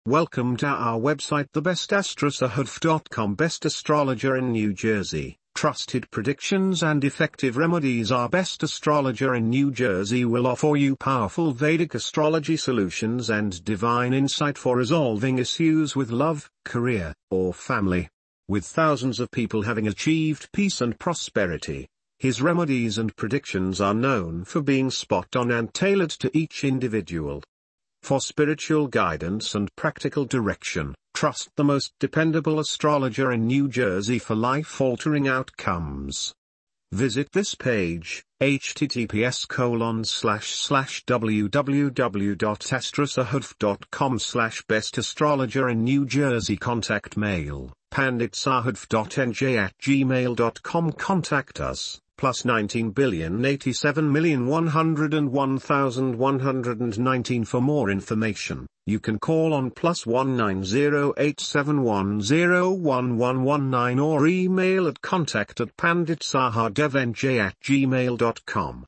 Welcome to our website thebestastrosahadf.com. Best astrologer in New Jersey, trusted predictions and effective remedies. Our best astrologer in New Jersey will offer you powerful Vedic astrology solutions and divine insight for resolving issues with love, career, or family. With thousands of people having achieved peace and prosperity, his remedies and predictions are known for being spot on and tailored to each individual. For spiritual guidance and practical direction, trust the most dependable astrologer in New Jersey for life-altering outcomes. Visit this page, https://www.astrosahadf.com/bestastrologer in New Jersey. Contact mail, panditsahadf.nj@gmail.com. Contact us, +19,087,101,119. For more information, you can call on +19087101119 or email at contact@panditsahadfnj@gmail.com.